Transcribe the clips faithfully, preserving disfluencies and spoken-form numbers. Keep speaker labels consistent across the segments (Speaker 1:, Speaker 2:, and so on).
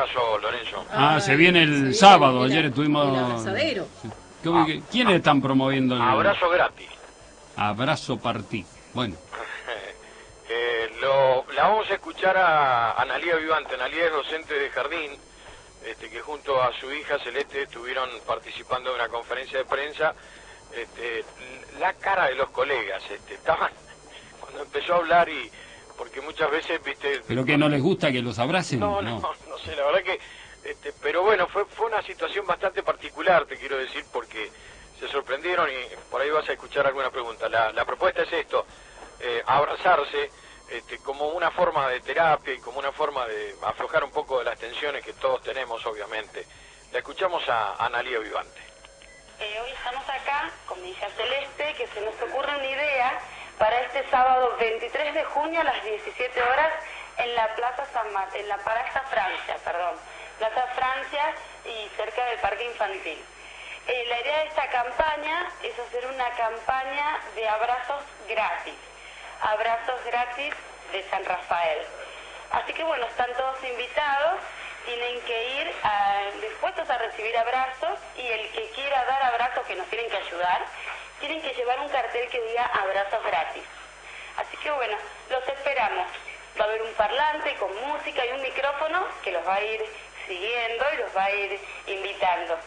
Speaker 1: abrazo, Lorenzo.
Speaker 2: Ah,
Speaker 3: Ah,
Speaker 2: se viene el
Speaker 3: se viene
Speaker 2: sábado,
Speaker 3: el-
Speaker 2: ayer
Speaker 3: el
Speaker 2: estuvimos...
Speaker 3: abrazadero.
Speaker 2: Sí. ¿Qué- ¿Quiénes están promoviendo el
Speaker 1: Abrazo gratis.
Speaker 2: abrazo partí? Bueno,
Speaker 1: Eh, lo, la vamos a escuchar a Analía Vivante. Analía es docente de jardín, este, que junto a su hija Celeste estuvieron participando de una conferencia de prensa. Este, la cara de los colegas, este, estaban, cuando empezó a hablar y, porque muchas veces, viste...
Speaker 2: ¿pero que no les gusta que los abracen?
Speaker 1: No, no, no sé, la verdad que... Este, pero bueno, fue, fue una situación bastante particular, te quiero decir, porque se sorprendieron y por ahí vas a escuchar alguna pregunta. La, la propuesta es esto, eh, abrazarse este, como una forma de terapia y como una forma de aflojar un poco de las tensiones que todos tenemos, obviamente. La escuchamos a Analía Vivante.
Speaker 4: Eh, hoy estamos acá con mi hija Celeste, que se nos ocurre una idea para este sábado veintitrés de junio a las diecisiete horas en la Plaza San Mar- en la Plaza Francia, perdón, Plaza Francia y cerca del Parque Infantil. Eh, la idea de esta campaña es hacer una campaña de abrazos gratis, abrazos gratis de San Rafael. Así que bueno, están todos invitados, tienen que ir a, dispuestos a recibir abrazos y el que quiera dar abrazos, que nos tienen que ayudar, tienen que llevar un cartel que diga abrazos gratis. Así que bueno, los esperamos. Va a haber un parlante con música y un micrófono que los va a ir siguiendo y los va a ir invitando.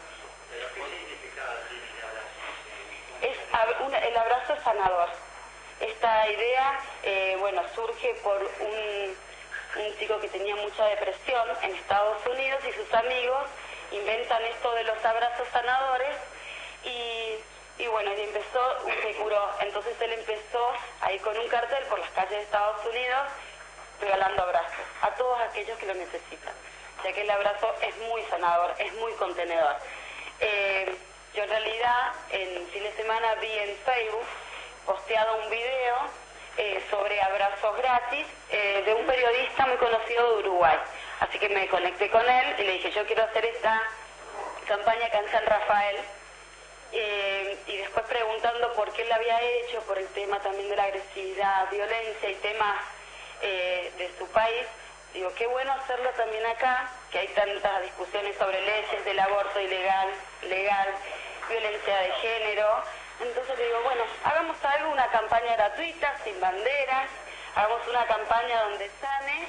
Speaker 4: Es ab- una- el abrazo sanador. Esta idea, eh, bueno, surge por un, un chico que tenía mucha depresión en Estados Unidos y sus amigos inventan esto de los abrazos sanadores y, y bueno, y empezó, se curó. Entonces él empezó a ir con un cartel por las calles de Estados Unidos regalando abrazos a todos aquellos que lo necesitan, ya que el abrazo es muy sanador, es muy contenedor. Eh, yo en realidad en fin de semana vi en Facebook posteado un video eh, sobre abrazos gratis eh, de un periodista muy conocido de Uruguay. Así que me conecté con él y le dije, yo quiero hacer esta campaña acá en San Rafael. Eh, y después preguntando por qué él la había hecho, por el tema también de la agresividad, violencia y temas eh, de su país, digo, qué bueno hacerlo también acá, que hay tantas discusiones sobre leyes del aborto ilegal, legal, violencia de género. Entonces le digo, bueno, hagamos algo, una campaña gratuita, sin banderas, hagamos una campaña donde sane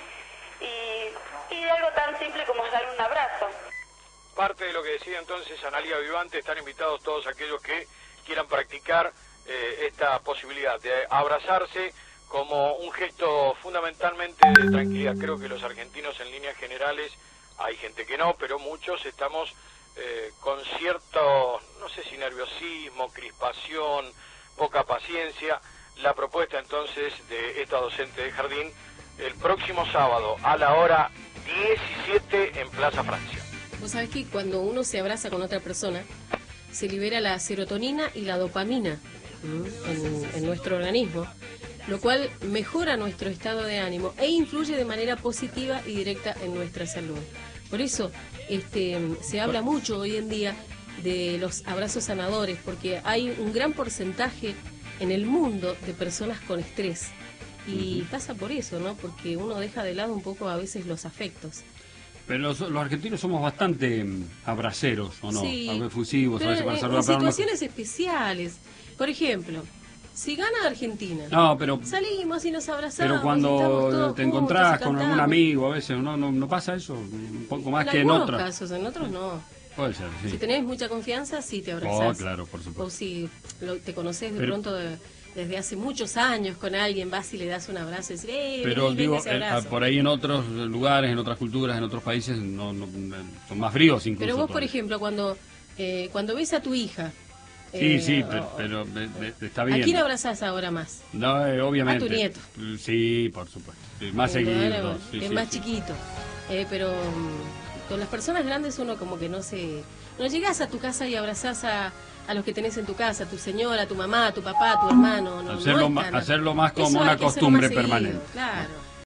Speaker 4: y, y algo tan simple como es dar un abrazo.
Speaker 1: Parte de lo que decía entonces Analía Vivante, están invitados todos aquellos que quieran practicar eh, esta posibilidad de abrazarse como un gesto fundamentalmente de tranquilidad. Creo que los argentinos en líneas generales, hay gente que no, pero muchos estamos eh, con cierto, no sé si nerviosismo, crispación, poca paciencia. La propuesta entonces de esta docente de jardín, el próximo sábado a la hora diecisiete en Plaza Francia.
Speaker 3: Vos sabés que cuando uno se abraza con otra persona, se libera la serotonina y la dopamina en, en nuestro organismo, lo cual mejora nuestro estado de ánimo e influye de manera positiva y directa en nuestra salud. Por eso este, se habla mucho hoy en día de los abrazos sanadores, porque hay un gran porcentaje en el mundo de personas con estrés. Y pasa por eso, ¿no? Porque uno deja de lado un poco a veces los afectos.
Speaker 2: Pero los, los argentinos somos bastante mm, abraceros, ¿o no?
Speaker 3: Sí,
Speaker 2: A veces efusivos,
Speaker 3: pero
Speaker 2: a veces para
Speaker 3: en,
Speaker 2: saludar.
Speaker 3: en situaciones especiales. Por ejemplo, si gana Argentina,
Speaker 2: No, pero,
Speaker 3: salimos y nos abrazamos.
Speaker 2: pero
Speaker 3: y estamos
Speaker 2: cuando
Speaker 3: todos
Speaker 2: te
Speaker 3: juntos
Speaker 2: encontrás
Speaker 3: y
Speaker 2: con algún
Speaker 3: cantamos.
Speaker 2: amigo, a veces no, no, no pasa eso, un poco más
Speaker 3: En
Speaker 2: que en
Speaker 3: algunos
Speaker 2: otras.
Speaker 3: casos, en otros no.
Speaker 2: Puede ser, sí.
Speaker 3: Si tenés mucha confianza, sí te abrazás.
Speaker 2: Oh, claro, por supuesto.
Speaker 3: O si lo- te conoces de
Speaker 2: Pero-
Speaker 3: pronto de- desde hace muchos años con alguien, vas y le das un abrazo y dices, ¡eh,
Speaker 2: Pero
Speaker 3: vení,
Speaker 2: digo,
Speaker 3: venga ese
Speaker 2: eh,
Speaker 3: abrazo!
Speaker 2: por ahí en otros lugares, en otras culturas, en otros países, no, no, son más fríos incluso.
Speaker 3: Pero vos, por
Speaker 2: todavía.
Speaker 3: ejemplo, cuando eh, cuando ves a tu hija...
Speaker 2: Sí,
Speaker 3: eh,
Speaker 2: sí,
Speaker 3: o-
Speaker 2: pero, pero, eh, eh, está bien.
Speaker 3: ¿A quién abrazás ahora más?
Speaker 2: No, eh, obviamente.
Speaker 3: A tu nieto.
Speaker 2: Sí, por supuesto. Sí, más
Speaker 3: Eh,
Speaker 2: seguido.
Speaker 3: bueno,
Speaker 2: sí,
Speaker 3: es
Speaker 2: sí,
Speaker 3: más
Speaker 2: sí.
Speaker 3: chiquito. Eh, pero mm, con las personas grandes uno como que no se... No llegás a tu casa y abrazás a, a los que tenés en tu casa, a tu señora, a tu mamá, a tu papá, a tu hermano. No,
Speaker 2: Hacerlo,
Speaker 3: no es
Speaker 2: ma-
Speaker 3: tan-
Speaker 2: hacerlo más como
Speaker 3: Eso hay
Speaker 2: una
Speaker 3: que hacerlo
Speaker 2: costumbre
Speaker 3: más seguido,
Speaker 2: permanente.
Speaker 3: Claro.